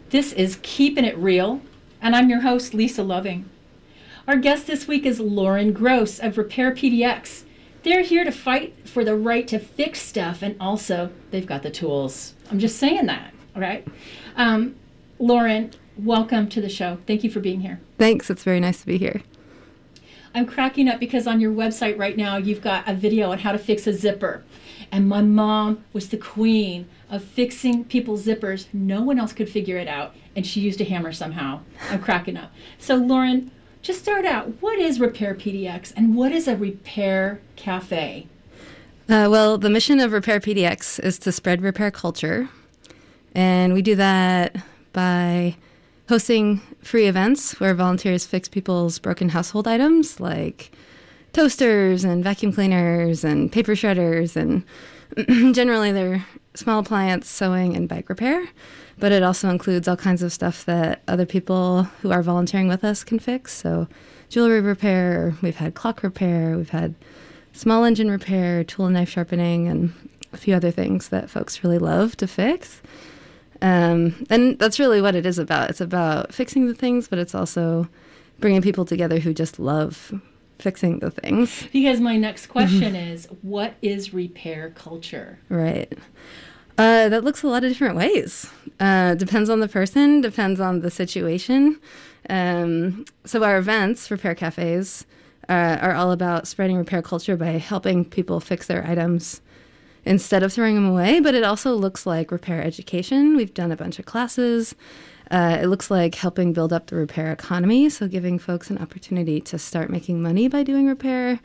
This is Keeping It Real, and I'm your host, Lisa Loving. Our guest this week is Lauren Gross of Repair PDX. They're here to fight for the right to fix stuff, and also they've got the tools. I'm just saying that, all right? Lauren, welcome to the show. Thank you for being here. Thanks. It's very nice to be here. I'm cracking up because on your website right now, you've got a video on how to fix a zipper. And my mom was the queen of fixing people's zippers. No one else could figure it out, and she used a hammer somehow. I'm cracking up. So, Lauren, just start out. What is Repair PDX, and what is a repair cafe? Well, the mission of Repair PDX is to spread repair culture, and we do that by hosting free events where volunteers fix people's broken household items like toasters and vacuum cleaners and paper shredders, and generally they're small appliance, sewing, and bike repair. But it also includes all kinds of stuff that other people who are volunteering with us can fix. So jewelry repair, we've had clock repair, we've had small engine repair, tool and knife sharpening, and a few other things that folks really love to fix. And that's really what it is about. It's about fixing the things, but it's also bringing people together who just love fixing the things. Because my next question is, what is repair culture? Right. That looks a lot of different ways. Depends on the person, depends on the situation. So our events, repair cafes, are all about spreading repair culture by helping people fix their items instead of throwing them away. But it also looks like repair education. We've done a bunch of classes. It looks like helping build up the repair economy, so giving folks an opportunity to start making money by doing repair.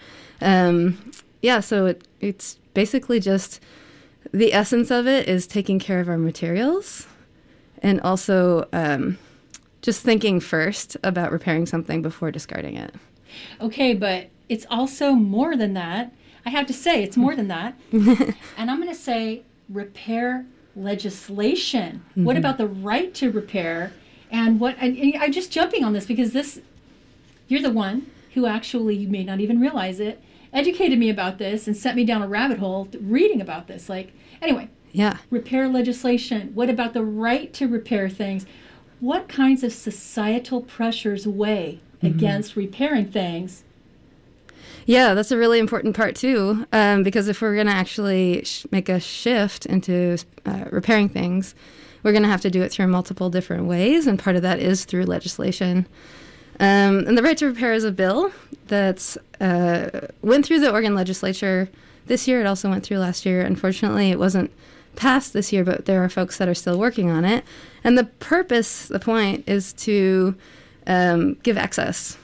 So it's basically just the essence of it is taking care of our materials and also just thinking first about repairing something before discarding it. Okay, but it's also more than that. I have to say it's more than that. And I'm going to say repair legislation. Mm-hmm. What about the right to repair? And I'm just jumping on this because you're the one who actually, you may not even realize it, educated me about this and sent me down a rabbit hole reading about this. Yeah. Repair legislation. What about the right to repair things? What kinds of societal pressures weigh against repairing things? Yeah, that's a really important part, too, because if we're going to actually make a shift into repairing things, we're going to have to do it through multiple different ways, and part of that is through legislation. And the Right to Repair is a bill that went through the Oregon legislature this year. It also went through last year. Unfortunately, it wasn't passed this year, but there are folks that are still working on it. And the point is to give access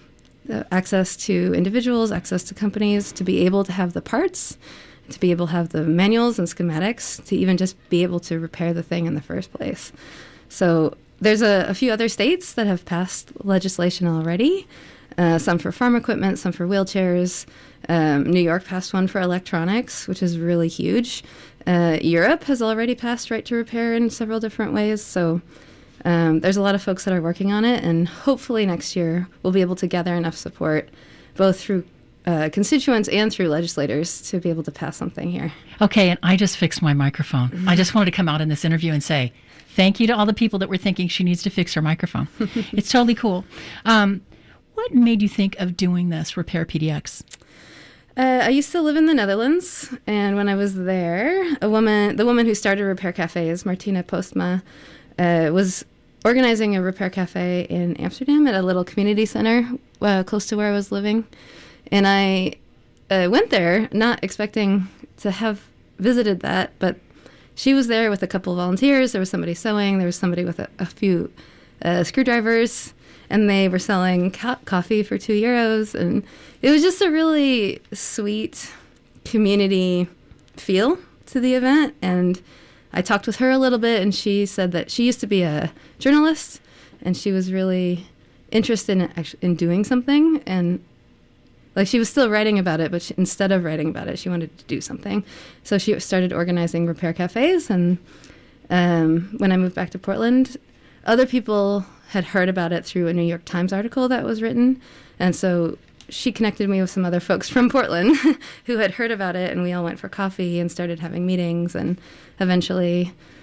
to individuals, access to companies, to be able to have the parts, to be able to have the manuals and schematics, to even just be able to repair the thing in the first place. So there's a few other states that have passed legislation already, some for farm equipment, some for wheelchairs. New York passed one for electronics, which is really huge. Europe has already passed right to repair in several different ways. So there's a lot of folks that are working on it, and hopefully next year we'll be able to gather enough support, both through constituents and through legislators, to be able to pass something here. Okay, and I just fixed my microphone. I just wanted to come out in this interview and say thank you to all the people that were thinking she needs to fix her microphone. It's totally cool. What made you think of doing this, Repair PDX? I used to live in the Netherlands, and when I was there, the woman who started Repair Cafes, Martina Postma, was organizing a repair cafe in Amsterdam at a little community center close to where I was living. And I went there not expecting to have visited that, but she was there with a couple of volunteers. There was somebody sewing. There was somebody with a few screwdrivers, and they were selling coffee for €2. And it was just a really sweet community feel to the event. And I talked with her a little bit, and she said that she used to be a journalist, and she was really interested in doing something. And she was still writing about it, but instead of writing about it, she wanted to do something. So she started organizing repair cafes. And when I moved back to Portland, other people had heard about it through a New York Times article that was written. And so she connected me with some other folks from Portland who had heard about it, and we all went for coffee and started having meetings, and eventually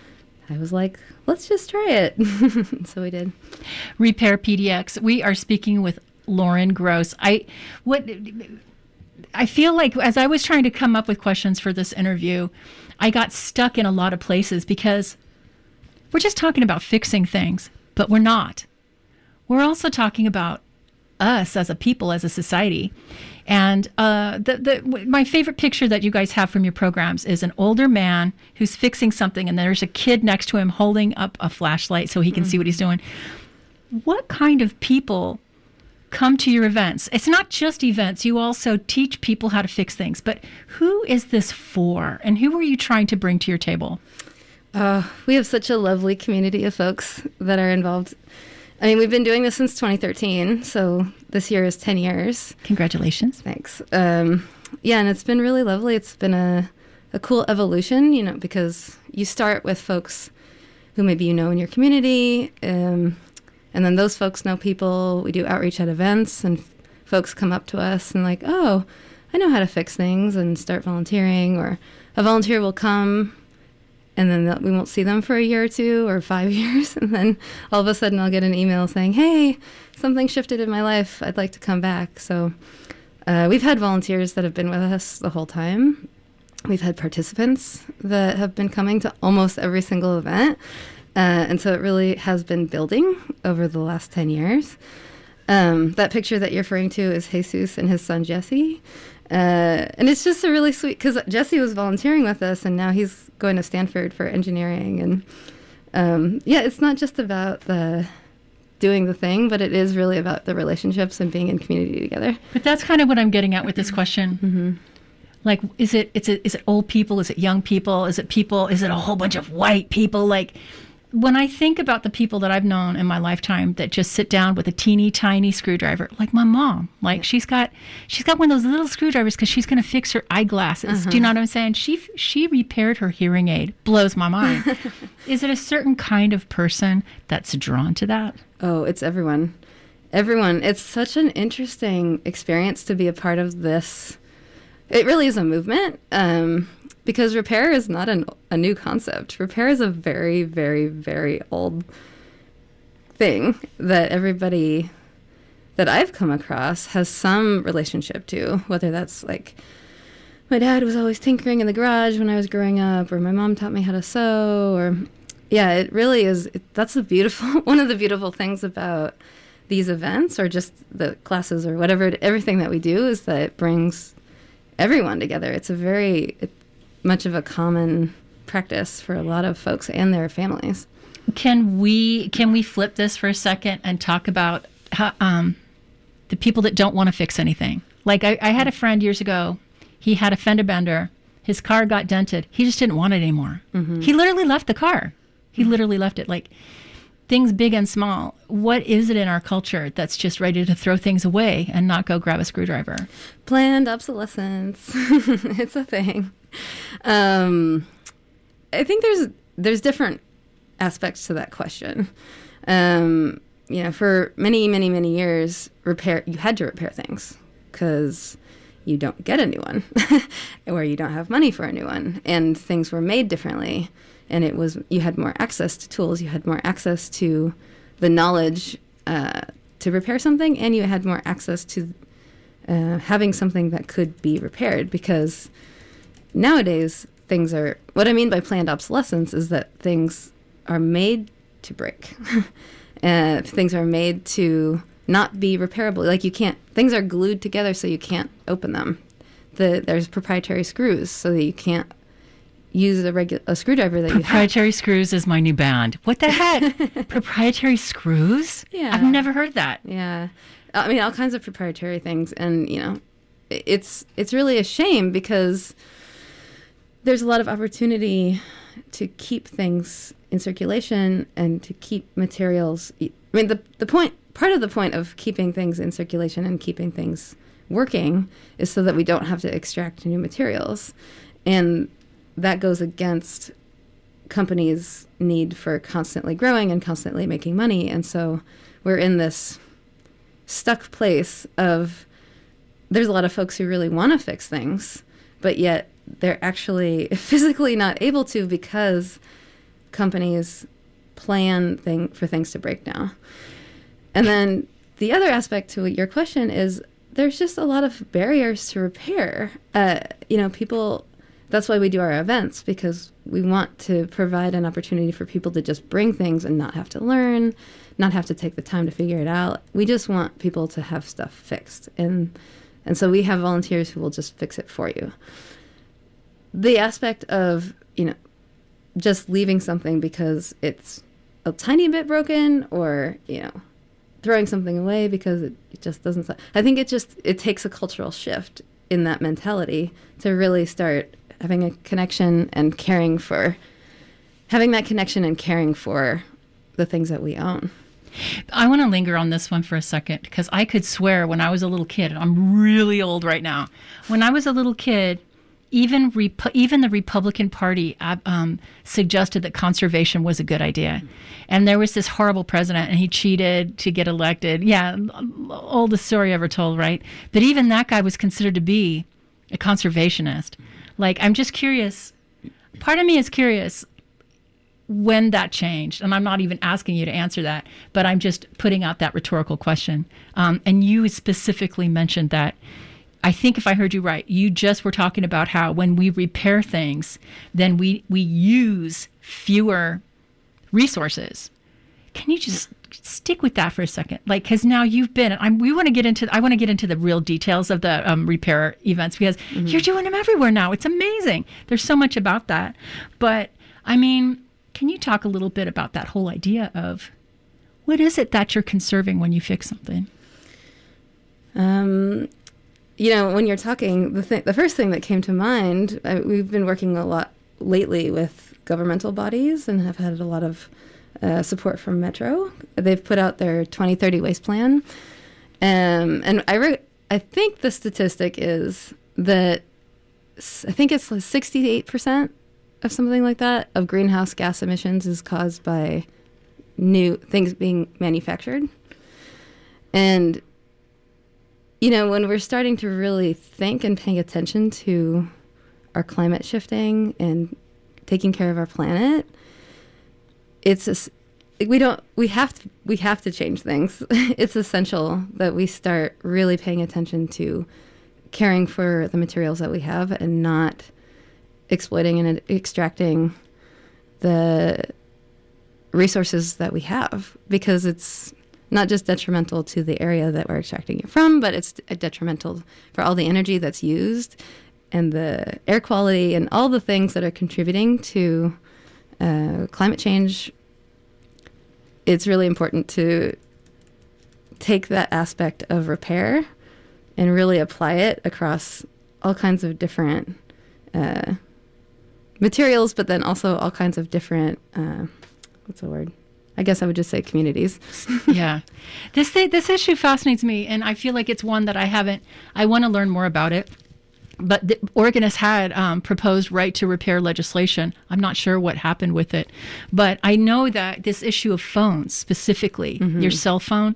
I was like, let's just try it. So we did. Repair PDX. We are speaking with Lauren Gross. I feel like as I was trying to come up with questions for this interview, I got stuck in a lot of places because we're just talking about fixing things, but we're not. We're also talking about us as a people, as a society. And my favorite picture that you guys have from your programs is an older man who's fixing something, and there's a kid next to him holding up a flashlight so he can see what he's doing. What kind of people come to your events? It's not just events. You also teach people how to fix things. But who is this for, and who are you trying to bring to your table? We have such a lovely community of folks that are involved. I mean, we've been doing this since 2013, so this year is 10 years. Congratulations. Thanks. Yeah, and it's been really lovely. It's been a cool evolution, you know, because you start with folks who maybe you know in your community, and then those folks know people. We do outreach at events, and folks come up to us and like, oh, I know how to fix things, and start volunteering, or a volunteer will come and then we won't see them for a year or 2 or 5 years. And then all of a sudden I'll get an email saying, hey, something shifted in my life. I'd like to come back. So we've had volunteers that have been with us the whole time. We've had participants that have been coming to almost every single event. And so it really has been building over the last 10 years. That picture that you're referring to is Jesus and his son, Jesse. And it's just a really sweet, because Jesse was volunteering with us, and now he's going to Stanford for engineering. And yeah, it's not just about doing the thing, but it is really about the relationships and being in community together. But that's kind of what I'm getting at with this question. Mm-hmm. Like, is it old people? Is it young people? Is it people? Is it a whole bunch of white people? Like, when I think about the people that I've known in my lifetime that just sit down with a teeny tiny screwdriver, like my mom, like she's got one of those little screwdrivers because she's going to fix her eyeglasses. Uh-huh. Do you know what I'm saying? She repaired her hearing aid. Blows my mind. Is it a certain kind of person that's drawn to that? Oh, it's everyone. Everyone. It's such an interesting experience to be a part of this. It really is a movement. Because repair is not a new concept. Repair is a very, very, very old thing that everybody that I've come across has some relationship to, whether that's like my dad was always tinkering in the garage when I was growing up, or my mom taught me how to sew, or yeah, it really is. That's one of the beautiful things about these events, or just the classes or whatever, everything that we do, is that it brings everyone together. It's much of a common practice for a lot of folks and their families. Can we flip this for a second and talk about how, the people that don't want to fix anything? Like I had a friend years ago. He had a fender bender. His car got dented. He just didn't want it anymore. Mm-hmm. He literally left the car. He literally left it. Like, things big and small. What is it in our culture that's just ready to throw things away and not go grab a screwdriver? Planned obsolescence. It's a thing. I think there's different aspects to that question. For many, many, many years, you had to repair things because you don't get a new one or you don't have money for a new one, and things were made differently. And you had more access to tools, you had more access to the knowledge to repair something, and you had more access to having something that could be repaired. Because nowadays, what I mean by planned obsolescence is that things are made to break. Things are made to not be repairable. Like, things are glued together so you can't open them. There's proprietary screws so that you can't use a screwdriver that you have. Proprietary screws is my new band. What the heck? Proprietary screws? Yeah. I've never heard that. Yeah. I mean, all kinds of proprietary things. And, it's really a shame because there's a lot of opportunity to keep things in circulation and to keep materials. I mean, part of the point of keeping things in circulation and keeping things working is so that we don't have to extract new materials. And that goes against companies' need for constantly growing and constantly making money. And so we're in this stuck place of, there's a lot of folks who really want to fix things, but yet they're actually physically not able to because companies plan for things to break now. And then the other aspect to your question is there's just a lot of barriers to repair. People, that's why we do our events, because we want to provide an opportunity for people to just bring things and not have to learn, not have to take the time to figure it out. We just want people to have stuff fixed. And so we have volunteers who will just fix it for you. The aspect of, just leaving something because it's a tiny bit broken, or, throwing something away because it just doesn't. I think it takes a cultural shift in that mentality to really start having a connection and caring for the things that we own. I want to linger on this one for a second, because I could swear when I was a little kid, and I'm really old right now, when I was a little kid, even the Republican Party suggested that conservation was a good idea. And there was this horrible president, and he cheated to get elected. Yeah, oldest story ever told, right? But even that guy was considered to be a conservationist. Like, I'm just curious. Part of me is curious when that changed. And I'm not even asking you to answer that, but I'm just putting out that rhetorical question. And you specifically mentioned that. I think if I heard you right, you just were talking about how when we repair things, then we use fewer resources. Can you just stick with that for a second? Like, because now you've been, I want to get into the real details of the repair events, because you're doing them everywhere now. It's amazing. There's so much about that. But I mean, can you talk a little bit about that whole idea of what is it that you're conserving when you fix something? When you're talking, the first thing that came to mind, we've been working a lot lately with governmental bodies and have had a lot of support from Metro. They've put out their 2030 waste plan. And I think the statistic is that I think it's 68% of something like that of greenhouse gas emissions is caused by new things being manufactured. And when we're starting to really think and paying attention to our climate shifting and taking care of our planet, we have to change things. It's essential that we start really paying attention to caring for the materials that we have and not exploiting and extracting the resources that we have, because it's not just detrimental to the area that we're extracting it from, but it's detrimental for all the energy that's used and the air quality and all the things that are contributing to climate change. It's really important to take that aspect of repair and really apply it across all kinds of different materials, but then also all kinds of different, what's the word? I guess I would just say communities. Yeah. This issue fascinates me, and I feel like it's one that I want to learn more about it. But Oregon has had proposed right to repair legislation. I'm not sure what happened with it. But I know that this issue of phones, specifically, your cell phone,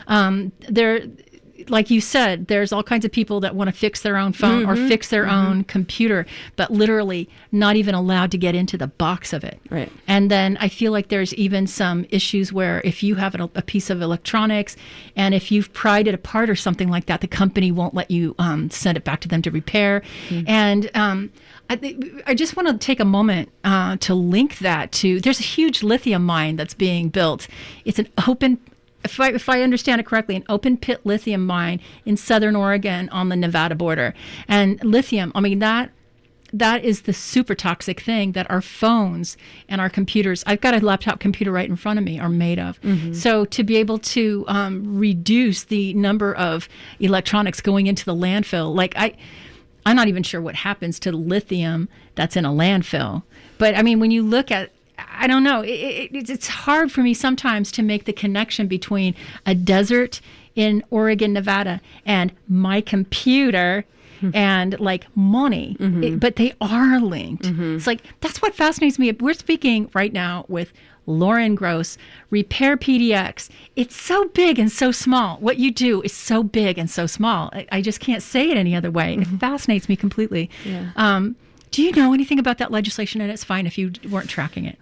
like you said, there's all kinds of people that want to fix their own phone or fix their own computer, but literally not even allowed to get into the box of it. Right. And then I feel like there's even some issues where if you have a piece of electronics and if you've pried it apart or something like that, the company won't let you send it back to them to repair. And I just want to take a moment to link that to, there's a huge lithium mine that's being built. It's an open, if I understand it correctly, an open pit lithium mine in southern Oregon on the Nevada border. And lithium, I mean, that is the super toxic thing that our phones and our computers, I've got a laptop computer right in front of me, are made of. So to be able to reduce the number of electronics going into the landfill, like I'm not even sure what happens to the lithium that's in a landfill. But I mean, when you look at, I don't know, it's hard for me sometimes to make the connection between a desert in Oregon, Nevada, and my computer and like money. But they are linked. It's like, that's what fascinates me. We're speaking right now with Lauren Gross, Repair PDX. It's so big and so small. What you do is so big and so small. I just can't say it any other way. It fascinates me completely. Yeah. Do you know anything about that legislation? And it's fine if you weren't tracking it.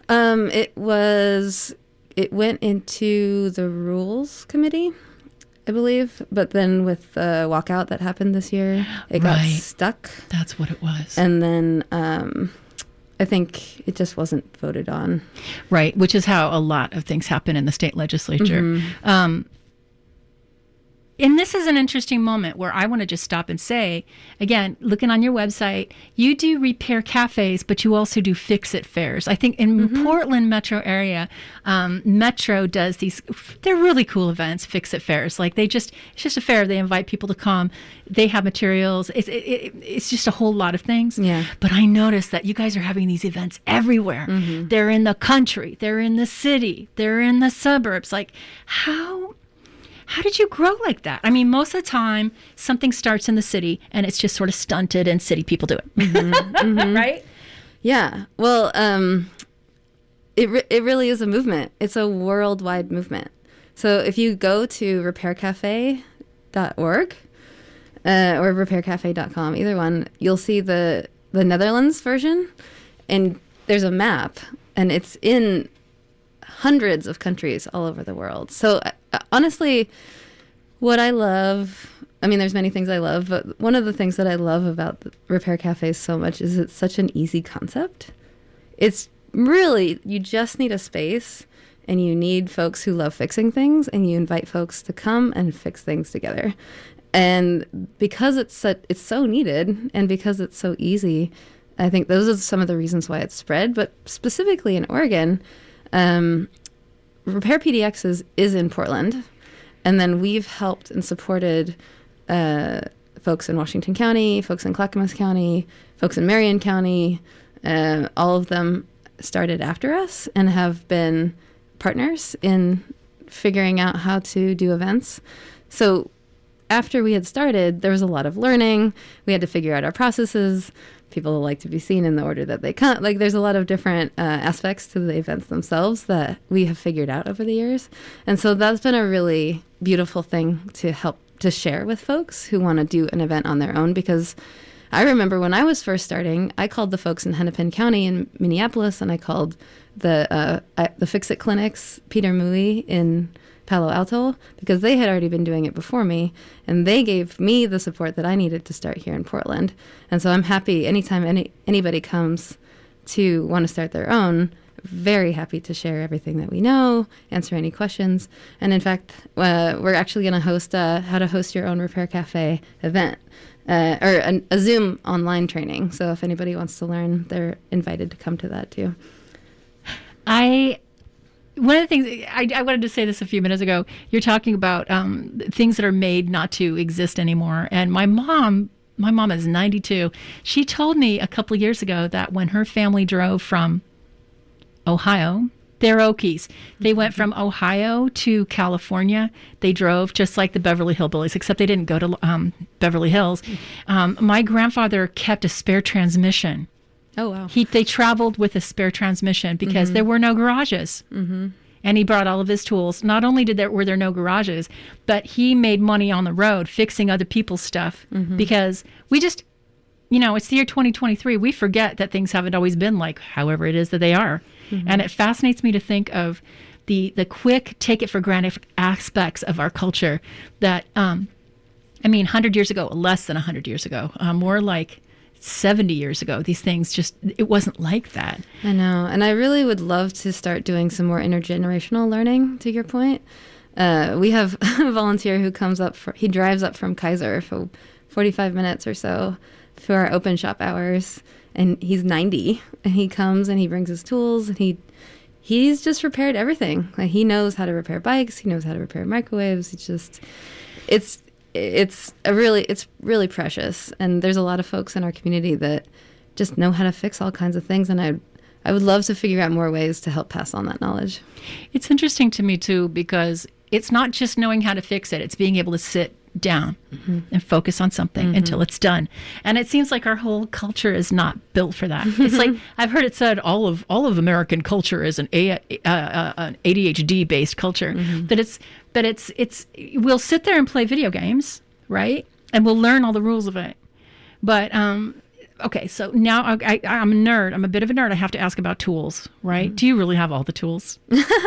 It went into the Rules Committee, I believe. But then with the walkout that happened this year, it got stuck. That's what it was. And then I think it just wasn't voted on. Right, which is how a lot of things happen in the state legislature. Mm-hmm. And this is an interesting moment where I want to just stop and say, again, looking on your website, you do repair cafes, but you also do fix-it fairs. I think in Portland metro area, Metro does these, they're really cool events, fix-it fairs. Like it's just a fair. They invite people to come. They have materials. It's just a whole lot of things. Yeah. But I noticed that you guys are having these events everywhere. Mm-hmm. They're in the country. They're in the city. They're in the suburbs. Like, how did you grow like that? I mean, most of the time, something starts in the city and it's just sort of stunted and city people do it. Mm-hmm, mm-hmm. Right? Yeah. Well, it really is a movement. It's a worldwide movement. So if you go to repaircafe.org or repaircafe.com, either one, you'll see the Netherlands version. And there's a map. And it's in hundreds of countries all over the world. So honestly, what I love, I mean, there's many things I love, but one of the things that I love about the repair cafes so much is it's such an easy concept. It's really, you just need a space and you need folks who love fixing things and you invite folks to come and fix things together. And because it's so needed and because it's so easy, I think those are some of the reasons why it's spread. But specifically in Oregon, Repair PDX is in Portland, and then we've helped and supported folks in Washington County, folks in Clackamas County, folks in Marion County. All of them started after us and have been partners in figuring out how to do events. So after we had started, there was a lot of learning. We had to figure out our processes. People like to be seen in the order that they come. Like, there's a lot of different aspects to the events themselves that we have figured out over the years. And so that's been a really beautiful thing to help to share with folks who want to do an event on their own. Because I remember when I was first starting, I called the folks in Hennepin County in Minneapolis, and I called the Fix-It clinics, Peter Mui in Palo Alto, because they had already been doing it before me, and they gave me the support that I needed to start here in Portland. And so I'm happy anytime anybody comes to want to start their own, very happy to share everything that we know, answer any questions. And in fact, we're actually going to host how to host your own Repair Cafe event, or a Zoom online training. So if anybody wants to learn, they're invited to come to that too. One of the things, I wanted to say this a few minutes ago, you're talking about things that are made not to exist anymore. And my mom is 92. She told me a couple of years ago that when her family drove from Ohio, they're Okies. They went from Ohio to California. They drove just like the Beverly Hillbillies, except they didn't go to Beverly Hills. My grandfather kept a spare transmission. Oh, wow. They traveled with a spare transmission because there were no garages. Mm-hmm. And he brought all of his tools. Not only were there no garages, but he made money on the road fixing other people's stuff because we just, it's the year 2023. We forget that things haven't always been like however it is that they are. Mm-hmm. And it fascinates me to think of the quick take it for granted aspects of our culture that, 100 years ago, less than 100 years ago, more like 70 years ago, these things it wasn't like that. I know. And I really would love to start doing some more intergenerational learning, to your point. We have a volunteer who he drives up from Kaiser for 45 minutes or so for our open shop hours. And he's 90, and he comes and he brings his tools, and he's just repaired everything. Like, he knows how to repair bikes. He knows how to repair microwaves. It's really precious, and there's a lot of folks in our community that just know how to fix all kinds of things, and I would love to figure out more ways to help pass on that knowledge. It's interesting to me too, because it's not just knowing how to fix it, it's being able to sit down and focus on something until it's done. And it seems like our whole culture is not built for that. It's like, I've heard it said all of American culture is an ADHD based culture. But it's we'll sit there and play video games, right? And we'll learn all the rules of it. But okay, so now I'm a nerd. I'm a bit of a nerd. I have to ask about tools, right? Do you really have all the tools?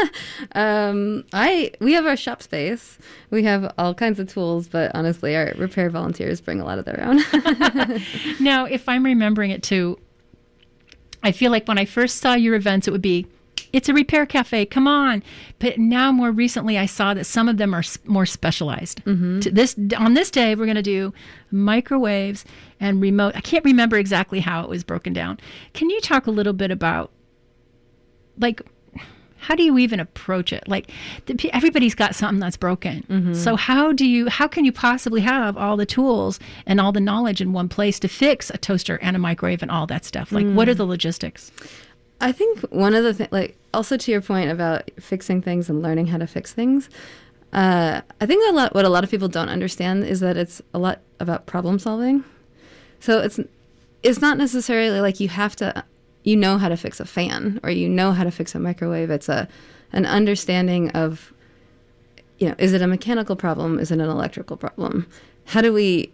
We have our shop space. We have all kinds of tools, but honestly, our repair volunteers bring a lot of their own. Now, if I'm remembering it too, I feel like when I first saw your events, it would be, it's a repair cafe, come on. But now more recently, I saw that some of them are more specialized. On this day, we're going to do microwaves and remote. I can't remember exactly how it was broken down. Can you talk a little bit about, like, how do you even approach it? Like, everybody's got something that's broken. So how can you possibly have all the tools and all the knowledge in one place to fix a toaster and a microwave and all that stuff? Like, what are the logistics? I think one of the things, like, also to your point about fixing things and learning how to fix things, I think what a lot of people don't understand is that it's a lot about problem solving. So it's not necessarily like you have to, know how to fix a fan or how to fix a microwave. It's an understanding of, is it a mechanical problem? Is it an electrical problem? How do we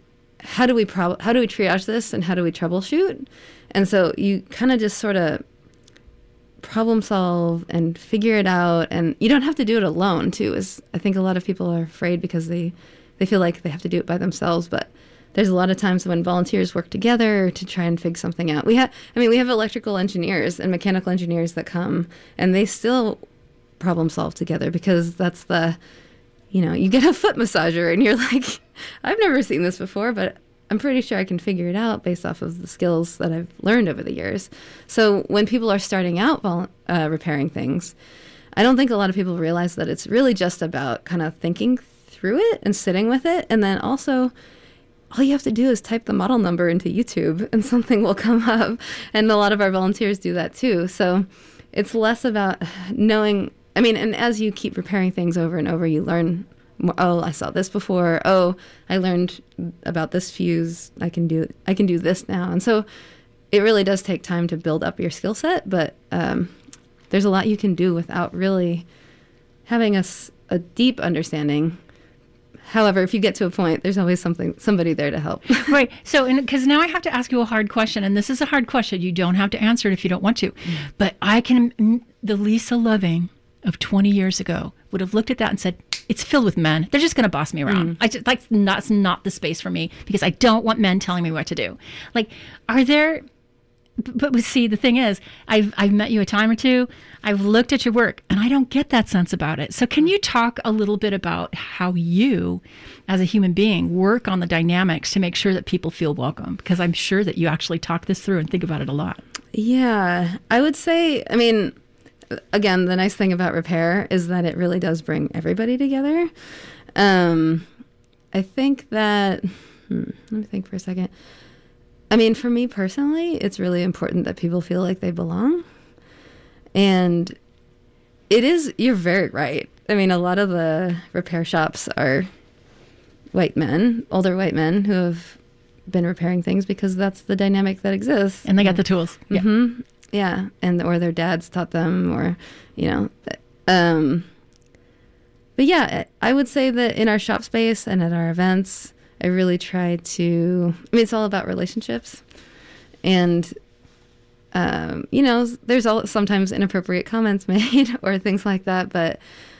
triage this and how do we troubleshoot? And so you kind of just sort of problem solve and figure it out, and you don't have to do it alone too. I think a lot of people are afraid because they feel like they have to do it by themselves, but there's a lot of times when volunteers work together to try and figure something out. We have electrical engineers and mechanical engineers that come, and they still problem solve together because that's you get a foot massager and you're like, I've never seen this before, but I'm pretty sure I can figure it out based off of the skills that I've learned over the years. So when people are starting out repairing things, I don't think a lot of people realize that it's really just about kind of thinking through it and sitting with it. And then also, all you have to do is type the model number into YouTube and something will come up. And a lot of our volunteers do that too. So it's less about knowing, and as you keep repairing things over and over, you learn, oh, I saw this before. Oh, I learned about this fuse. I can do this now. And so it really does take time to build up your skill set, but there's a lot you can do without really having a deep understanding. However, if you get to a point, there's always somebody there to help. Right. So, because now I have to ask you a hard question, and this is a hard question. You don't have to answer it if you don't want to. But the Lisa Loving of 20 years ago would have looked at that and said, it's filled with men. They're just going to boss me around. That's not the space for me because I don't want men telling me what to do. Like, are there... But see, the thing is, I've met you a time or two. I've looked at your work, and I don't get that sense about it. So can you talk a little bit about how you, as a human being, work on the dynamics to make sure that people feel welcome? Because I'm sure that you actually talk this through and think about it a lot. Yeah, I would say, again, the nice thing about repair is that it really does bring everybody together. I think that, let me think for a second. For me personally, it's really important that people feel like they belong. And you're very right. A lot of the repair shops are white men, older white men who have been repairing things because that's the dynamic that exists. And they got the tools. Mm-hmm. Yeah. Or their dads taught them or, but yeah, I would say that in our shop space and at our events, I really try to, it's all about relationships. And, there's sometimes inappropriate comments made or things like that. But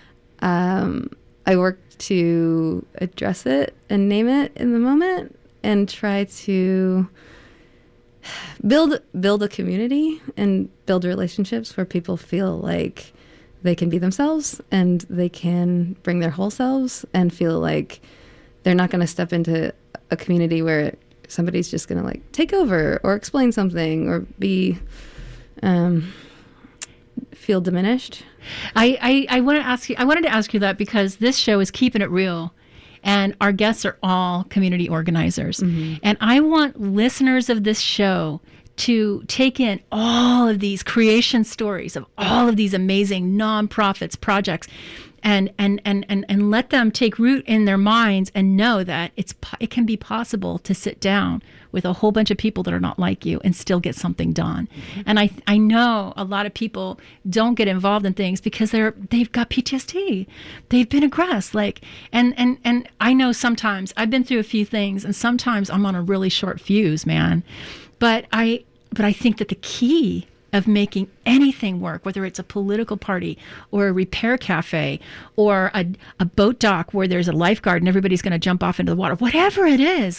I work to address it and name it in the moment and try to build a community and build relationships where people feel like they can be themselves and they can bring their whole selves and feel like they're not going to step into a community where somebody's just going to take over or explain something or be feel diminished. I wanted to ask you that because this show is Keeping It Real, and our guests are all community organizers. Mm-hmm. And I want listeners of this show to take in all of these creation stories of all of these amazing nonprofits, projects, and let them take root in their minds and know that it can be possible to sit down with a whole bunch of people that are not like you and still get something done. Mm-hmm. And I know a lot of people don't get involved in things because they've got PTSD. They've been aggressed. And I know sometimes I've been through a few things, and sometimes I'm on a really short fuse, man. But I think that the key of making anything work, whether it's a political party or a repair cafe or a boat dock where there's a lifeguard and everybody's going to jump off into the water, whatever it is,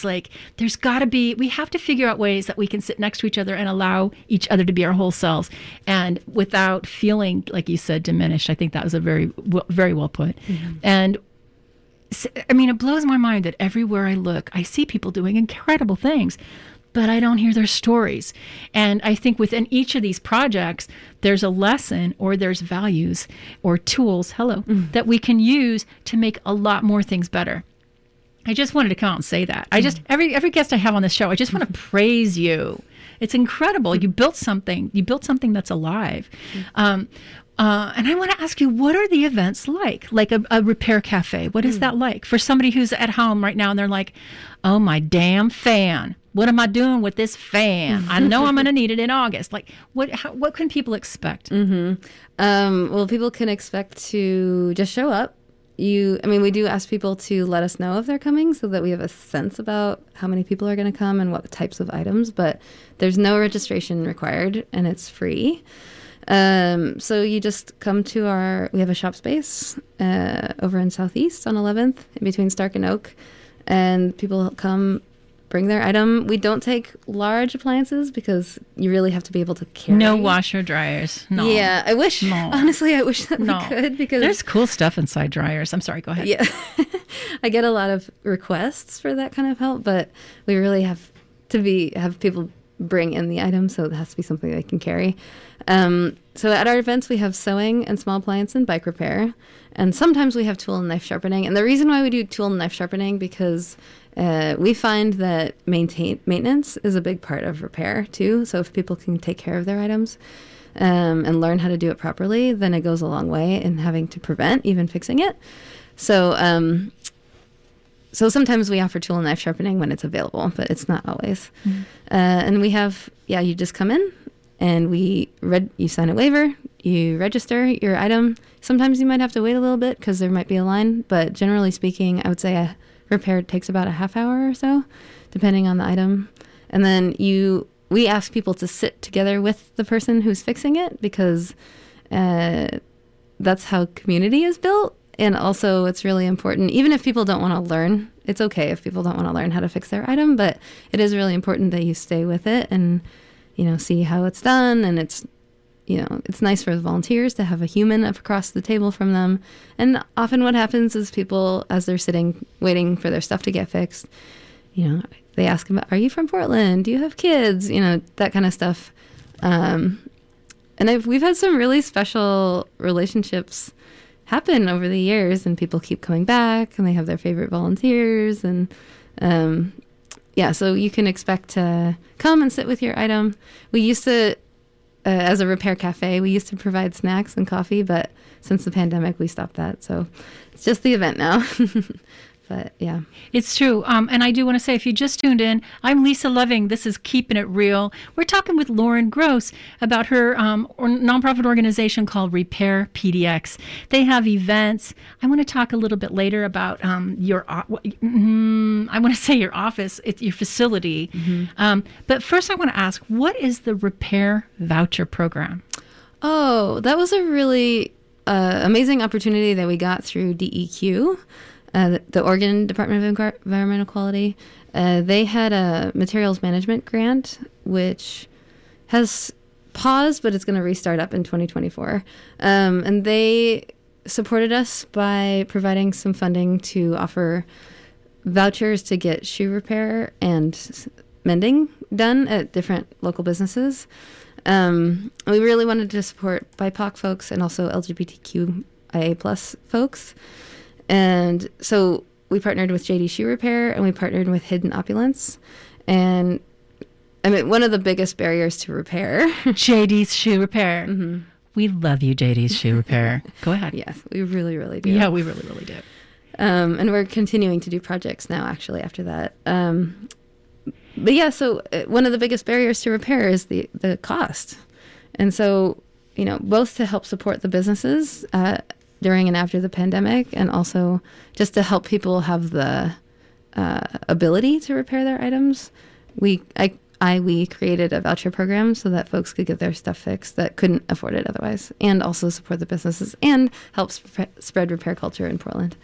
we have to figure out ways that we can sit next to each other and allow each other to be our whole selves, and without feeling, like you said, diminished. I think that was a very, very well put. Mm-hmm. And I mean, it blows my mind that everywhere I look, I see people doing incredible things, but I don't hear their stories. And I think within each of these projects, there's a lesson or there's values or tools, that we can use to make a lot more things better. I just wanted to come out and say that. I just, every guest I have on this show, I just want to praise you. It's incredible. You built something that's alive. And I want to ask you, what are the events like a repair cafe? What is that like for somebody who's at home right now and they're like, oh, my damn fan. What am I doing with this fan? I know I'm going to need it in August. Like, what can people expect? Well, people can expect to just show up. We do ask people to let us know if they're coming so that we have a sense about how many people are going to come and what types of items, but there's no registration required and it's free. So you just come to we have a shop space over in Southeast on 11th in between Stark and Oak, and people come, bring their item. We don't take large appliances because you really have to be able to carry. No washer dryers. No. Yeah, I wish. No. Honestly, I wish that we could, because there's cool stuff inside dryers. I'm sorry. Go ahead. Yeah, I get a lot of requests for that kind of help, but we really have to have people bring in the item, so it has to be something they can carry. So at our events, we have sewing and small appliance and bike repair, and sometimes we have tool and knife sharpening. And the reason why we do tool and knife sharpening, because we find that maintenance is a big part of repair too. So if people can take care of their items and learn how to do it properly, then it goes a long way in having to prevent even fixing it. So sometimes we offer tool and knife sharpening when it's available, but it's not always. Mm-hmm. And we have, you just come in and you sign a waiver, you register your item. Sometimes you might have to wait a little bit because there might be a line, but generally speaking, I would say a repair takes about a half hour or so, depending on the item. And then we ask people to sit together with the person who's fixing it, because that's how community is built. And also it's really important, even if people don't want to learn, it's okay if people don't want to learn how to fix their item, but it is really important that you stay with it and, see how it's done. And it's nice for the volunteers to have a human across the table from them. And often what happens is people, as they're sitting, waiting for their stuff to get fixed, they ask them, are you from Portland? Do you have kids? That kind of stuff. And we've had some really special relationships happen over the years, and people keep coming back and they have their favorite volunteers. And so you can expect to come and sit with your item. We used to, as a repair cafe, we used to provide snacks and coffee, but since the pandemic, we stopped that. So it's just the event now. But yeah. It's true. And I do want to say, if you just tuned in, I'm Lisa Loving. This is Keeping It Real. We're talking with Lauren Gross about her nonprofit organization called Repair PDX. They have events. I want to talk a little bit later about your office, your facility. Mm-hmm. But first I want to ask, what is the Repair Voucher Program? Oh, that was a really amazing opportunity that we got through DEQ. The Oregon Department of Environmental Quality, they had a materials management grant, which has paused, but it's going to restart up in 2024. And they supported us by providing some funding to offer vouchers to get shoe repair and mending done at different local businesses. We really wanted to support BIPOC folks and also LGBTQIA plus folks. And so we partnered with JD Shoe Repair, and we partnered with Hidden Opulence. And one of the biggest barriers to repair. JD's Shoe Repair. Mm-hmm. We love you, JD's Shoe Repair. Go ahead. Yes, we really, really do. Yeah, we really, really do. And we're continuing to do projects now, actually, after that. But yeah, so one of the biggest barriers to repair is the cost. And so, both to help support the businesses during and after the pandemic, and also just to help people have the ability to repair their items, we created a voucher program so that folks could get their stuff fixed that couldn't afford it otherwise, and also support the businesses and help spread repair culture in Portland.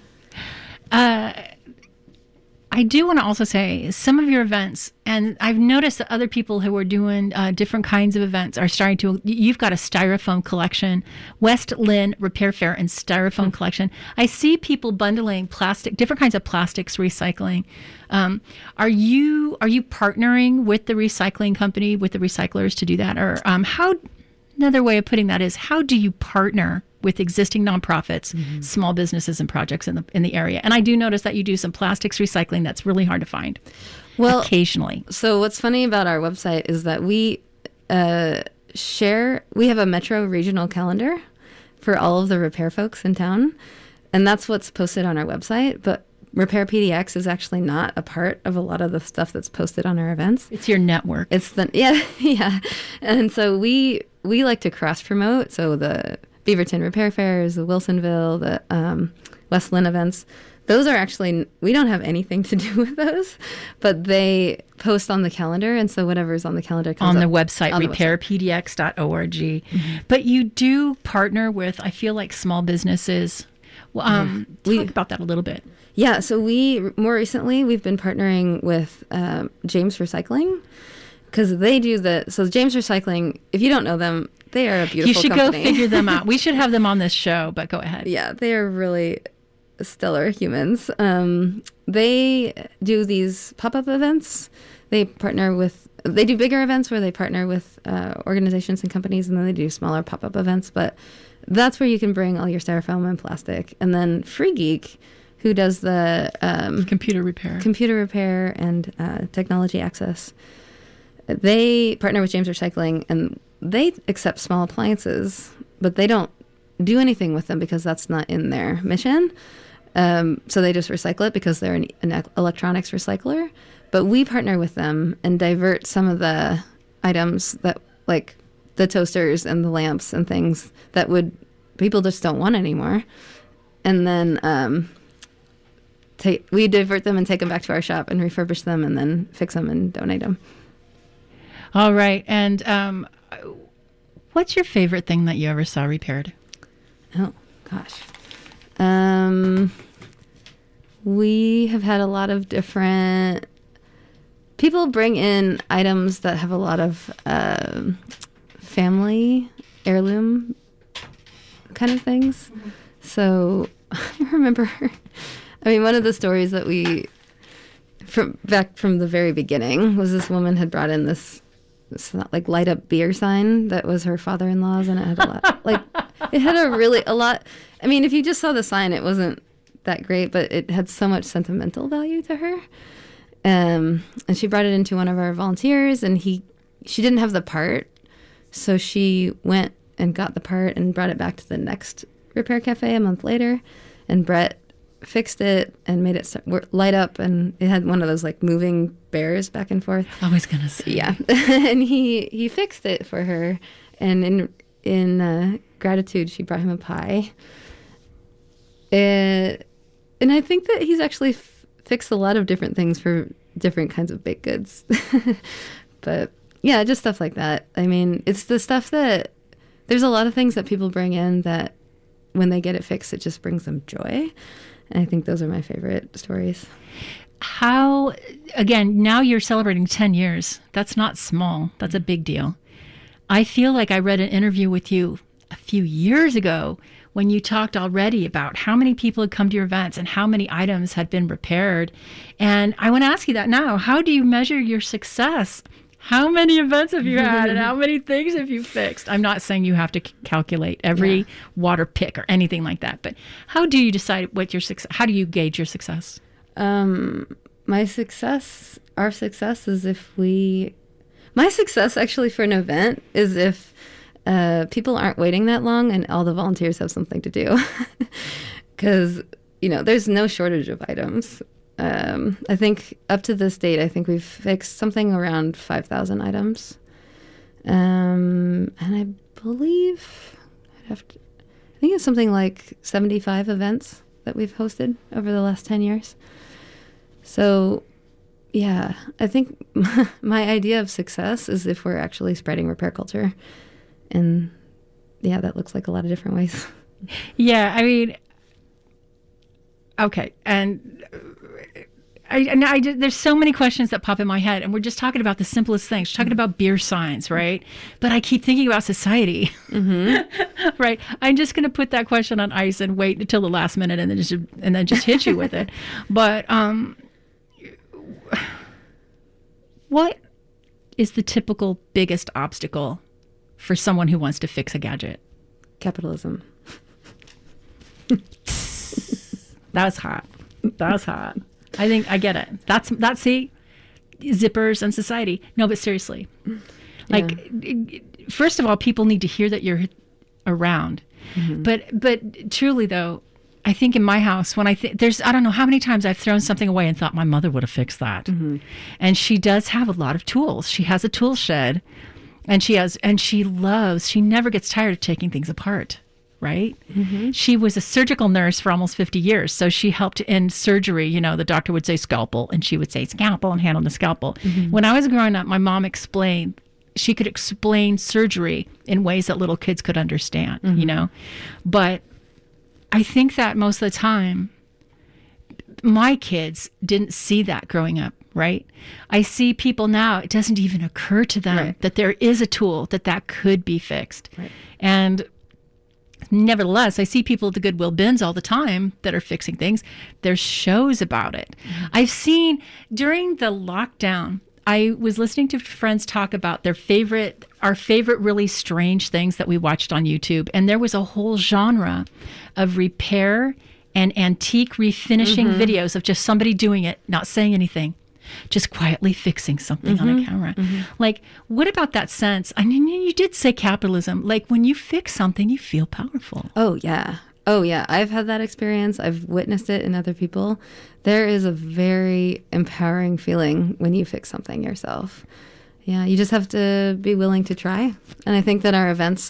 I do want to also say some of your events, and I've noticed that other people who are doing different kinds of events are starting to, you've got a styrofoam collection, West Lynn Repair Fair and styrofoam collection. I see people bundling different kinds of plastics recycling. Are you partnering with the recycling company, with the recyclers to do that? Or another way of putting that is, how do you partner with existing nonprofits, small businesses, and projects in the area? And I do notice that you do some plastics recycling that's really hard to find. Well, occasionally. So what's funny about our website is that we have a metro regional calendar for all of the repair folks in town, and that's what's posted on our website. But Repair PDX is actually not a part of a lot of the stuff that's posted on our events. It's your network. Yeah. And so we like to cross promote. So the Beaverton Repair Fairs, the Wilsonville, the West Lynn events, those are actually, we don't have anything to do with those, but they post on the calendar, and so whatever's on the calendar comes on up the website, repairpdx.org. Mm-hmm. But you do partner with, I feel like, small businesses. Talk about that a little bit. Yeah, so more recently, we've been partnering with James Recycling, because they do so James Recycling, if you don't know them, they are a beautiful company. You should go figure them out. We should have them on this show, but go ahead. Yeah, they are really stellar humans. They do these pop-up events. They do bigger events where they partner with organizations and companies, and then they do smaller pop-up events. But that's where you can bring all your styrofoam and plastic. And then Free Geek, who does the computer repair and technology access, they partner with James Recycling, and they accept small appliances, but they don't do anything with them because that's not in their mission. So they just recycle it because they're an electronics recycler. But we partner with them and divert some of the items that, like the toasters and the lamps and things that people just don't want anymore. And then we divert them and take them back to our shop and refurbish them and then fix them and donate them. All right. And what's your favorite thing that you ever saw repaired? Oh, gosh. We have had a lot of different people bring in items that have a lot of family heirloom kind of things. Mm-hmm. So I remember, one of the stories that back from the very beginning was this woman had brought in this like light up beer sign that was her father-in-law's, and it had a lot, it had a lot. If you just saw the sign, it wasn't that great, but it had so much sentimental value to her. And she brought it into one of our volunteers, and she didn't have the part, so she went and got the part and brought it back to the next repair cafe a month later, and Brett fixed it and made it light up, and it had one of those moving bears back and forth. I was gonna say, yeah. And he fixed it for her, and in gratitude, she brought him a pie. And I think that he's actually fixed a lot of different things for different kinds of baked goods. But yeah, just stuff like that. It's the stuff that there's a lot of things that people bring in that when they get it fixed, it just brings them joy. And I think those are my favorite stories. How, again, now you're celebrating 10 years. That's not small. That's a big deal. I feel like I read an interview with you a few years ago when you talked already about how many people had come to your events and how many items had been repaired. And I want to ask you that now. How do you measure your success? How many events have you had and how many things have you fixed? I'm not saying you have to calculate every water pick or anything like that, but how do you decide what your success, how do you gauge your success? Our success is my success actually for an event is if people aren't waiting that long, and all the volunteers have something to do. Because, there's no shortage of items. I think up to this date, I think we've fixed something around 5,000 items. And I believe I think it's something like 75 events that we've hosted over the last 10 years. So, yeah, I think my idea of success is if we're actually spreading repair culture. And, yeah, that looks like a lot of different ways. Yeah, I mean, okay. And there's so many questions that pop in my head, and we're just talking about the simplest things. We're talking about beer signs, right? But I keep thinking about society, right? I'm just going to put that question on ice and wait until the last minute, and then just hit you with it. But what is the typical biggest obstacle for someone who wants to fix a gadget? Capitalism. That was hot. That was hot. I think I get it. That's zippers and society. No, but seriously, first of all, people need to hear that you're around. But truly though, I think in my house, when I don't know how many times I've thrown something away and thought my mother would have fixed that. And she does have a lot of tools. She has a tool shed, and she never gets tired of taking things apart. Right? She was a surgical nurse for almost 50 years. So she helped in surgery. The doctor would say scalpel, and she would say scalpel and handle the scalpel. When I was growing up, my mom she could explain surgery in ways that little kids could understand, But I think that most of the time, my kids didn't see that growing up, right? I see people now, it doesn't even occur to them that there is a tool that could be fixed. Right. And nevertheless, I see people at the Goodwill bins all the time that are fixing things. There's shows about it. I've seen during the lockdown, I was listening to friends talk about our favorite really strange things that we watched on YouTube. And there was a whole genre of repair and antique refinishing videos of just somebody doing it, not saying anything, just quietly fixing something on a camera. Like, what about that sense? I mean, you did say capitalism. Like, when you fix something, you feel powerful. Oh, yeah. I've had that experience. I've witnessed it in other people. There is a very empowering feeling when you fix something yourself. Yeah, you just have to be willing to try. And I think that our events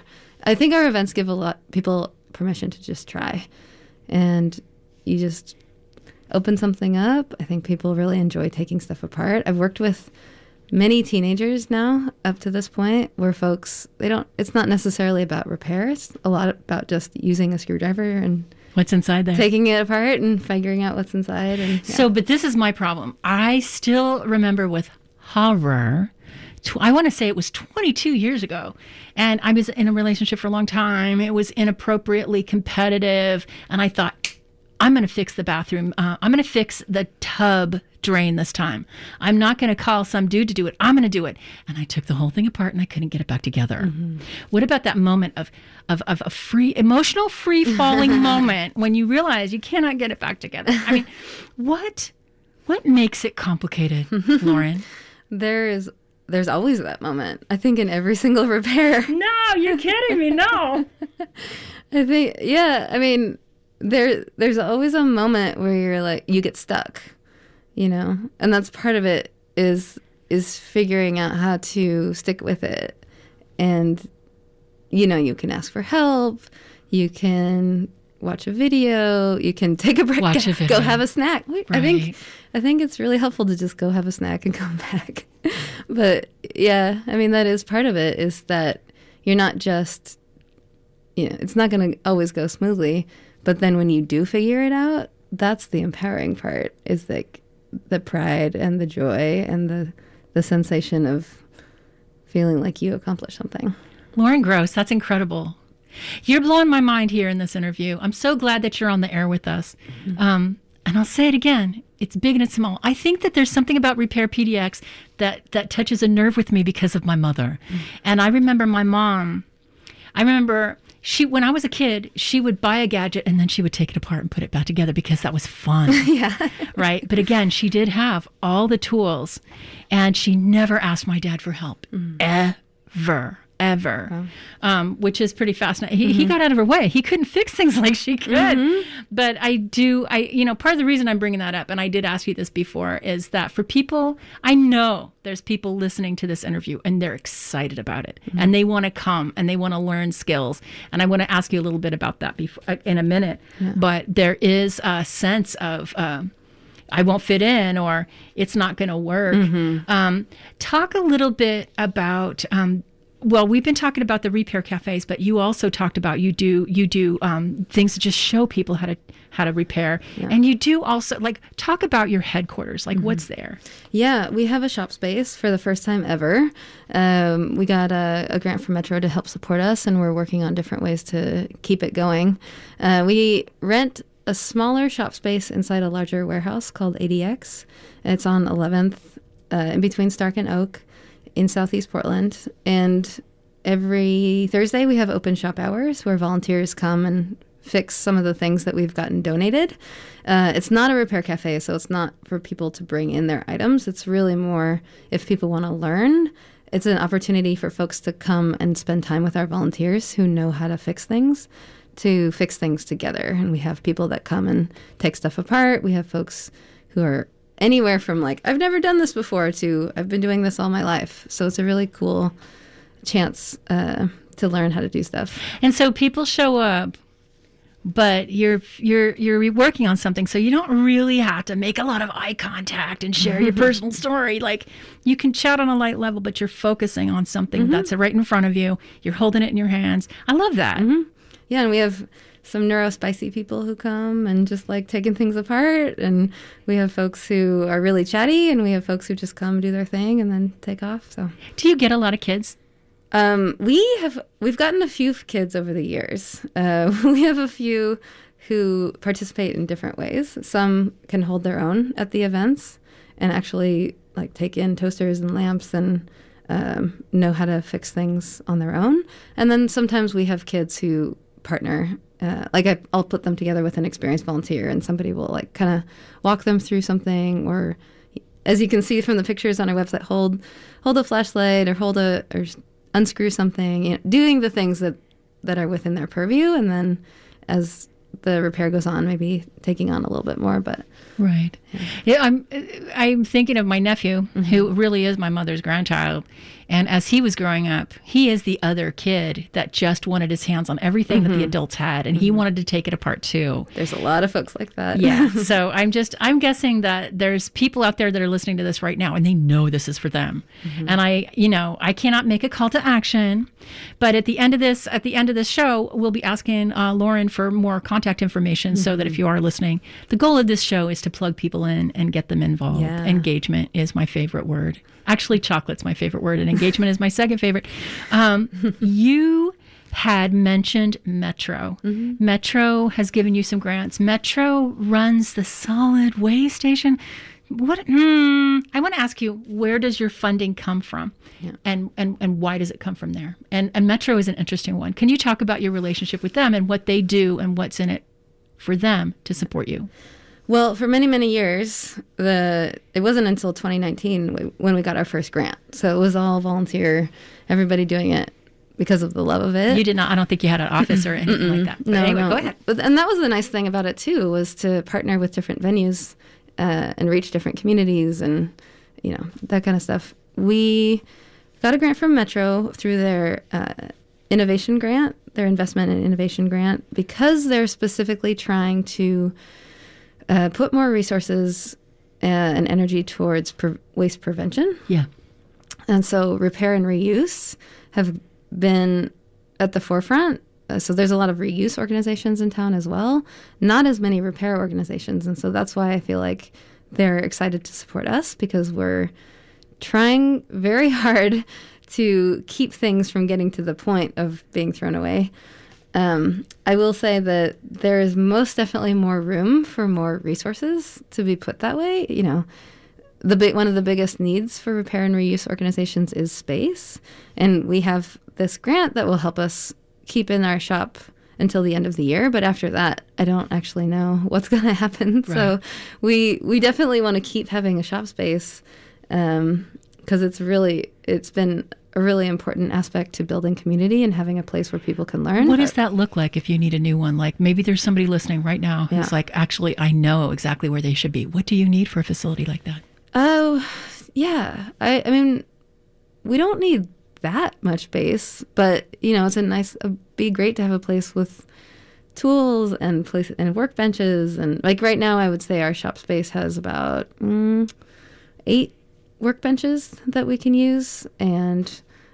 give a lot people permission to just try. And you just open something up. I think people really enjoy taking stuff apart. I've worked with many teenagers now up to this point where folks, it's not necessarily about repairs, a lot about just using a screwdriver and what's inside there, taking it apart and figuring out what's inside. And yeah. So, but this is my problem. I still remember with horror, I want to say it was 22 years ago, and I was in a relationship for a long time. It was inappropriately competitive, and I thought, I'm going to fix the bathroom. I'm going to fix the tub drain this time. I'm not going to call some dude to do it. I'm going to do it. And I took the whole thing apart, and I couldn't get it back together. What about that moment of a emotional free falling moment when you realize you cannot get it back together? I mean, what makes it complicated, Lauren? There's always that moment. I think in every single repair. No, you're kidding me. No. I think, yeah. I mean, there's always a moment where you're like, you get stuck, and that's part of it is figuring out how to stick with it. And, you can ask for help. You can watch a video. You can take a break. Watch a video. Go have a snack. Right. I think it's really helpful to just go have a snack and come back. But yeah, I mean, that is part of it, is that you're not just, it's not going to always go smoothly. But then when you do figure it out, that's the empowering part, is like the pride and the joy and the sensation of feeling like you accomplished something. Lauren Gross, that's incredible. You're blowing my mind here in this interview. I'm so glad that you're on the air with us. And I'll say it again. It's big and it's small. I think that there's something about Repair PDX that touches a nerve with me because of my mother. And I remember my mom. When I was a kid, she would buy a gadget and then she would take it apart and put it back together because that was fun. Yeah. Right? But again, she did have all the tools, and she never asked my dad for help. Ever. ever, which is pretty fascinating. He got out of her way. He couldn't fix things like she could. But part of the reason I'm bringing that up, and I did ask you this before, is that for people, I know there's people listening to this interview and they're excited about it and they want to come and they want to learn skills. And I want to ask you a little bit about that in a minute. Yeah. But there is a sense of, I won't fit in, or it's not going to work. Talk a little bit about, we've been talking about the repair cafes, but you also talked about you do things to just show people how to repair, and you do also talk about your headquarters, what's there. Yeah, we have a shop space for the first time ever. We got a grant from Metro to help support us, and we're working on different ways to keep it going. We rent a smaller shop space inside a larger warehouse called ADX. It's on 11th, in between Stark and Oak, in Southeast Portland. And every Thursday we have open shop hours where volunteers come and fix some of the things that we've gotten donated. It's not a repair cafe, so it's not for people to bring in their items. It's really more if people want to learn. It's an opportunity for folks to come and spend time with our volunteers who know how to fix things, to fix things together. And we have people that come and take stuff apart. We have folks who are anywhere from I've never done this before to I've been doing this all my life. So it's a really cool chance to learn how to do stuff. And so people show up, but you're working on something, so you don't really have to make a lot of eye contact and share your personal story. You can chat on a light level, but you're focusing on something that's right in front of you. You're holding it in your hands. I love that. Yeah, and we have some neurospicy people who come and just taking things apart, and we have folks who are really chatty, and we have folks who just come do their thing and then take off. So, do you get a lot of kids? We've gotten a few kids over the years. We have a few who participate in different ways. Some can hold their own at the events and actually take in toasters and lamps and know how to fix things on their own. And then sometimes we have kids who partner. I'll put them together with an experienced volunteer, and somebody will kind of walk them through something, or as you can see from the pictures on our website, hold a flashlight or unscrew something, doing the things that are within their purview, and then as the repair goes on, maybe taking on a little bit more. But right, yeah, I'm thinking of my nephew, who really is my mother's grandchild, and as he was growing up, he is the other kid that just wanted his hands on everything that the adults had, and he wanted to take it apart too. There's a lot of folks like that. Yeah. So I'm guessing that there's people out there that are listening to this right now, and they know this is for them. And I cannot make a call to action, but at the end of this show, we'll be asking Lauren for more contact information, so that if you are listening, the goal of this show is to plug people in and get them involved. Yeah. Engagement is my favorite word. Actually, chocolate's my favorite word, and engagement is my second favorite. You had mentioned Metro. Metro has given you some grants. Metro runs the solid waste station. I want to ask you, where does your funding come from? Yeah. And why does it come from there? And Metro is an interesting one. Can you talk about your relationship with them and what they do and what's in it for them to support you? Well, for many, many years, it wasn't until 2019 when we got our first grant. So it was all volunteer, everybody doing it because of the love of it. You did not, I don't think you had an office or anything like that. But no, anyway, go ahead. And that was the nice thing about it, too, was to partner with different venues and reach different communities and, that kind of stuff. We got a grant from Metro through their innovation grant, their investment and innovation grant, because they're specifically trying to put more resources and energy towards waste prevention. Yeah. And so repair and reuse have been at the forefront. So there's a lot of reuse organizations in town as well, not as many repair organizations. And so that's why I feel like they're excited to support us, because we're trying very hard to keep things from getting to the point of being thrown away. I will say that there is most definitely more room for more resources to be put that way. One of the biggest needs for repair and reuse organizations is space. And we have this grant that will help us keep in our shop until the end of the year. But after that, I don't actually know what's going to happen. Right. So we definitely want to keep having a shop space because it's been a really important aspect to building community and having a place where people can learn. What does that look like if you need a new one? Like maybe there's somebody listening right now who's like, actually, I know exactly where they should be. What do you need for a facility like that? Oh, yeah. I mean, we don't need that much space, but it'd be great to have a place with tools and workbenches, and like right now I would say our shop space has about 8 workbenches that we can use, and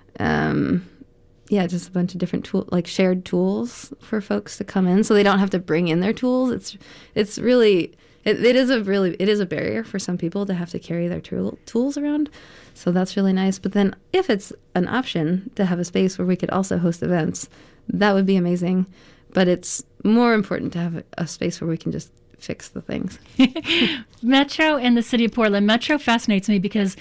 just a bunch of different shared tools for folks to come in, so they don't have to bring in their tools. It is a barrier for some people to have to carry their tools around, so that's really nice. But then if it's an option to have a space where we could also host events, that would be amazing. But it's more important to have a space where we can just fix the things. Metro and the city of Portland. Metro fascinates me because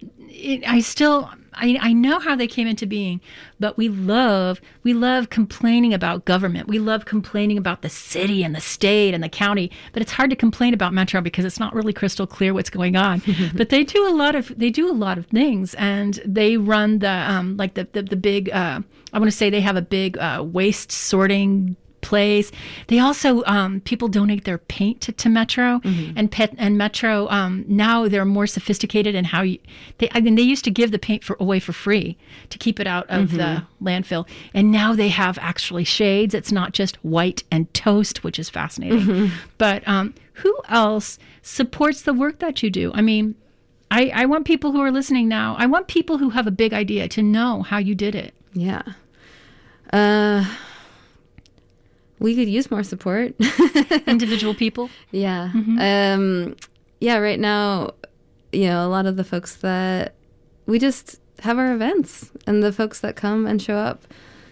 I know how they came into being, but we love complaining about government. We love complaining about the city and the state and the county, but it's hard to complain about Metro because it's not really crystal clear what's going on. But they do a lot of things, and they run the big. I want to say they have a big waste sorting place. They also people donate their paint to Metro, and Metro now they're more sophisticated in how they used to give the paint away for free to keep it out of the landfill, and now they have actually shades. It's not just white and toast, which is fascinating. But who else supports the work that you do? I mean, I want people who are listening now, I want people who have a big idea to know how you did it. Yeah. We could use more support. Individual people? Yeah. Right now, a lot of the folks that we just have our events, and the folks that come and show up,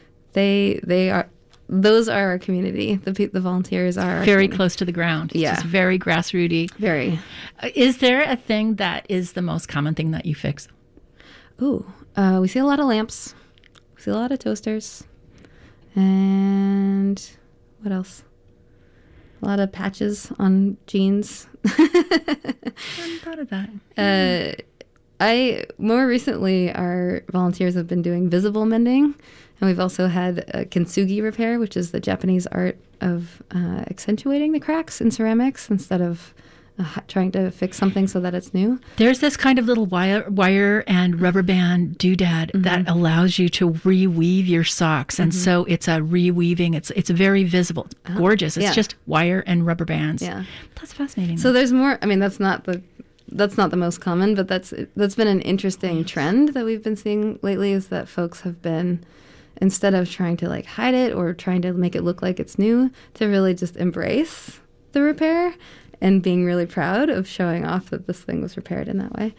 those are our community. The volunteers are very close to the ground. Yeah. It's just very grassrooty. Very. Is there a thing that is the most common thing that you fix? Ooh, we see a lot of lamps. We see a lot of toasters. And what else? A lot of patches on jeans. I hadn't thought of that. More recently, our volunteers have been doing visible mending, and we've also had a kintsugi repair, which is the Japanese art of accentuating the cracks in ceramics instead of trying to fix something so that it's new. There's this kind of little wire and rubber band doodad that allows you to reweave your socks, and so it's a reweaving. It's very visible. It's gorgeous. It's just wire and rubber bands. Yeah, that's fascinating. So there's more. I mean, that's not the most common, but that's been an interesting trend that we've been seeing lately. Is that folks have been, instead of trying to hide it or trying to make it look like it's new, to really just embrace the repair and being really proud of showing off that this thing was repaired in that way.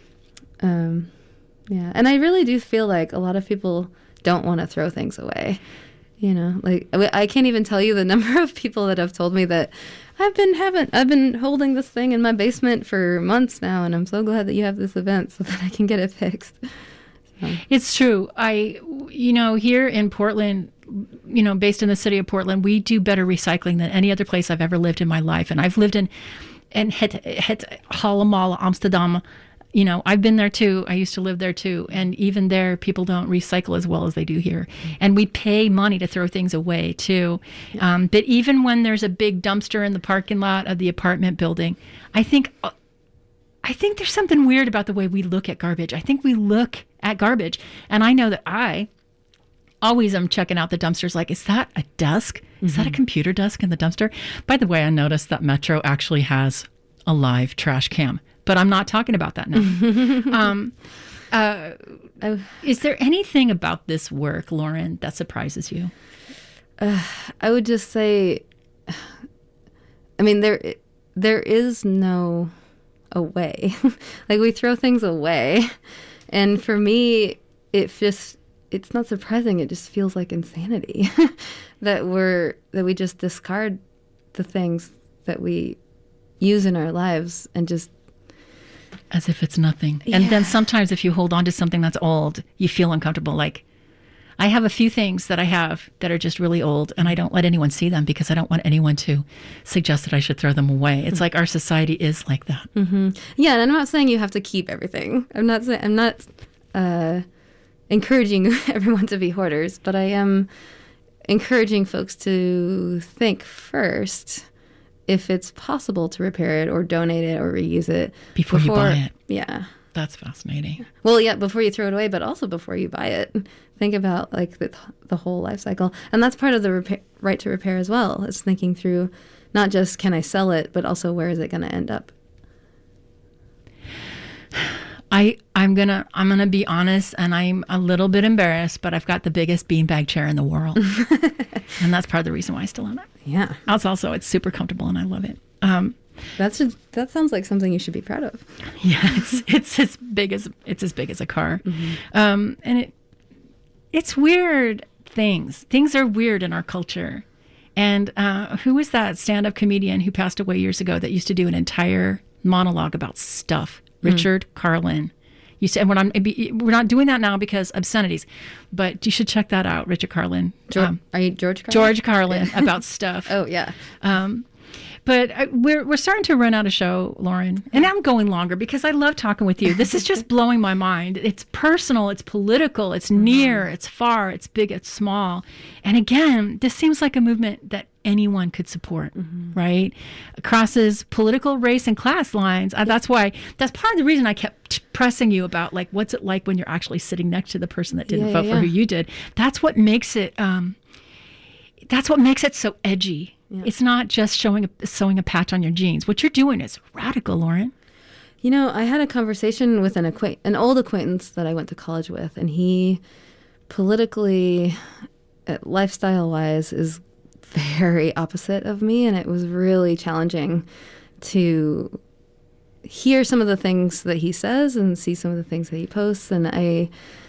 And I really do feel like a lot of people don't want to throw things away. I can't even tell you the number of people that have told me that I've been holding this thing in my basement for months now, and I'm so glad that you have this event so that I can get it fixed. So. It's true. Here in Portland, based in the city of Portland, we do better recycling than any other place I've ever lived in my life. And I've lived in Het Hallemal, Amsterdam. I've been there too. I used to live there too. And even there, people don't recycle as well as they do here. And we pay money to throw things away too. But even when there's a big dumpster in the parking lot of the apartment building, I think there's something weird about the way we look at garbage. I think we look at garbage. And I know that I always am checking out the dumpsters like, is that a desk? Is that a computer desk in the dumpster? By the way, I noticed that Metro actually has a live trash cam, but I'm not talking about that now. Is there anything about this work, Lauren, that surprises you? I would just say, I mean, there is no away. We throw things away. And for me, it's not surprising. It just feels like insanity that we just discard the things that we use in our lives and just as if it's nothing. Yeah. And then sometimes if you hold on to something that's old, you feel uncomfortable. Like I have a few things that I have that are just really old, and I don't let anyone see them because I don't want anyone to suggest that I should throw them away. It's like our society is like that. Yeah, and I'm not saying you have to keep everything. I'm not encouraging everyone to be hoarders, but I am encouraging folks to think first if it's possible to repair it or donate it or reuse it Before you buy it. Yeah. That's fascinating. Well, yeah, before you throw it away, but also before you buy it. Think about like the whole life cycle. And that's part of the right to repair as well. It's thinking through not just can I sell it, but also where is it going to end up? I'm gonna be honest, and I'm a little bit embarrassed, but I've got the biggest beanbag chair in the world, and that's part of the reason why I still own it. Yeah. It's super comfortable, and I love it. That sounds like something you should be proud of. Yeah, it's as big as a car, and it's weird things. Things are weird in our culture, and who was that stand-up comedian who passed away years ago that used to do an entire monologue about stuff? Richard Carlin. And we're not doing that now because obscenities, but you should check that out, Richard Carlin. Are you George Carlin? George Carlin about stuff. Oh yeah. But we're starting to run out of show, Lauren, and I'm going longer because I love talking with you. This is just blowing my mind. It's personal, it's political, it's near, it's far, it's big, it's small. And again, this seems like a movement that anyone could support, right? It crosses political, race, and class lines. That's part of the reason I kept pressing you about like, what's it like when you're actually sitting next to the person that didn't vote for who you did. That's what makes it so edgy. Yeah. It's not just sewing a patch on your jeans. What you're doing is radical, Lauren. You know, I had a conversation with an old acquaintance that I went to college with, and he politically, lifestyle-wise, is very opposite of me, and it was really challenging to hear some of the things that he says and see some of the things that he posts. And I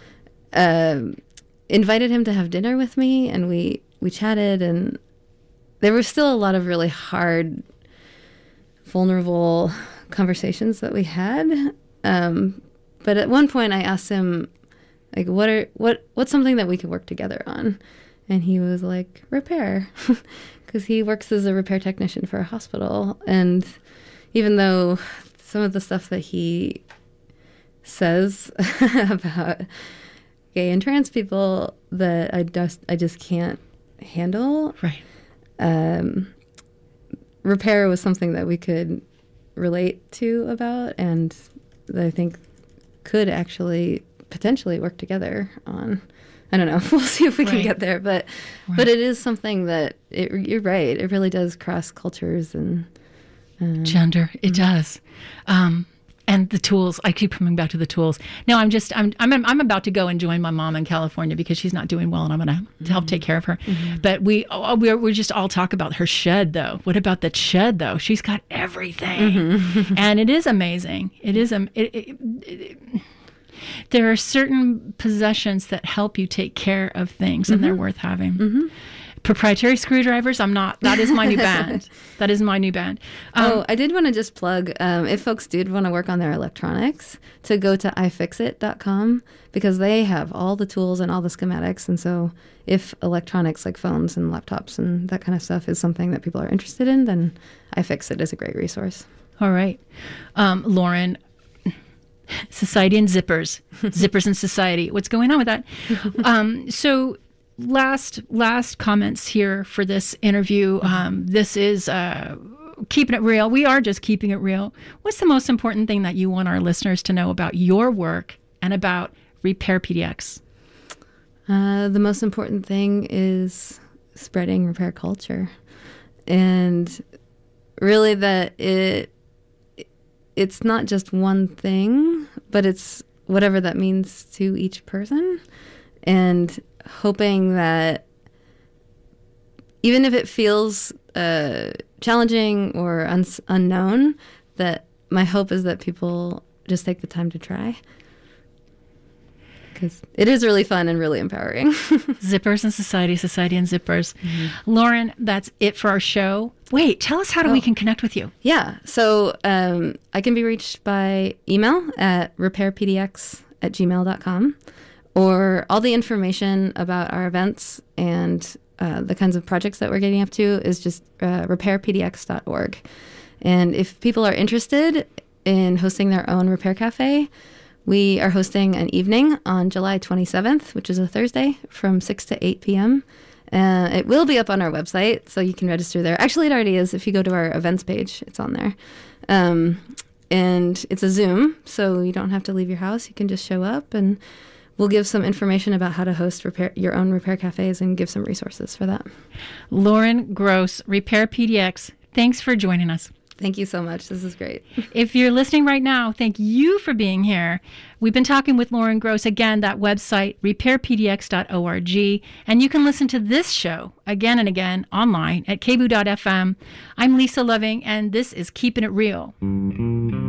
invited him to have dinner with me, and we chatted, and there was still a lot of really hard, vulnerable conversations that we had. But at one point I asked him, like, what's something that we could work together on? And he was like, repair, because he works as a repair technician for a hospital. And even though some of the stuff that he says about gay and trans people that I just can't handle. Right. Repair was something that we could relate to about, and that I think could actually potentially work together on. I don't know. We'll see if we can get there, but it is something that you're right. It really does cross cultures and gender. It does. And the tools. I keep coming back to the tools. No, I'm about to go and join my mom in California because she's not doing well, and I'm going to help take care of her. But we're just all talk about her shed, though. What about that shed, though? She's got everything, and it is amazing. It is there are certain possessions that help you take care of things, and they're worth having. Proprietary screwdrivers, that is my new band. That is my new band. I did want to just plug, if folks did want to work on their electronics, to go to ifixit.com, because they have all the tools and all the schematics. And so if electronics like phones and laptops and that kind of stuff is something that people are interested in, then iFixit is a great resource. All right. Lauren, society and zippers. Zippers and society. What's going on with that? So last comments here for this interview. This is keeping it real. We are just keeping it real. What's the most important thing that you want our listeners to know about your work and about Repair PDX? The most important thing is spreading repair culture, and really that it's not just one thing, but it's whatever that means to each person, and hoping that even if it feels challenging or unknown, that my hope is that people just take the time to try, because it is really fun and really empowering. Zippers and society, society and zippers. Lauren, that's it for our show. Wait, tell us how we can connect with you. Yeah, so I can be reached by email at repairpdx@gmail.com. Or all the information about our events and the kinds of projects that we're getting up to is just repairpdx.org. And if people are interested in hosting their own repair cafe, We are hosting an evening on July 27th, which is a Thursday, from 6 to 8 p.m. It will be up on our website, so you can register there. Actually, it already is. If you go to our events page, it's on there. And it's a Zoom, so you don't have to leave your house. You can just show up, and we'll give some information about how to host your own repair cafes and give some resources for that. Lauren Gross, Repair PDX, thanks for joining us. Thank you so much. This is great. If you're listening right now, thank you for being here. We've been talking with Lauren Gross. Again, that website, repairpdx.org. And you can listen to this show again and again online at kboo.fm. I'm Lisa Loving, and this is Keeping It Real.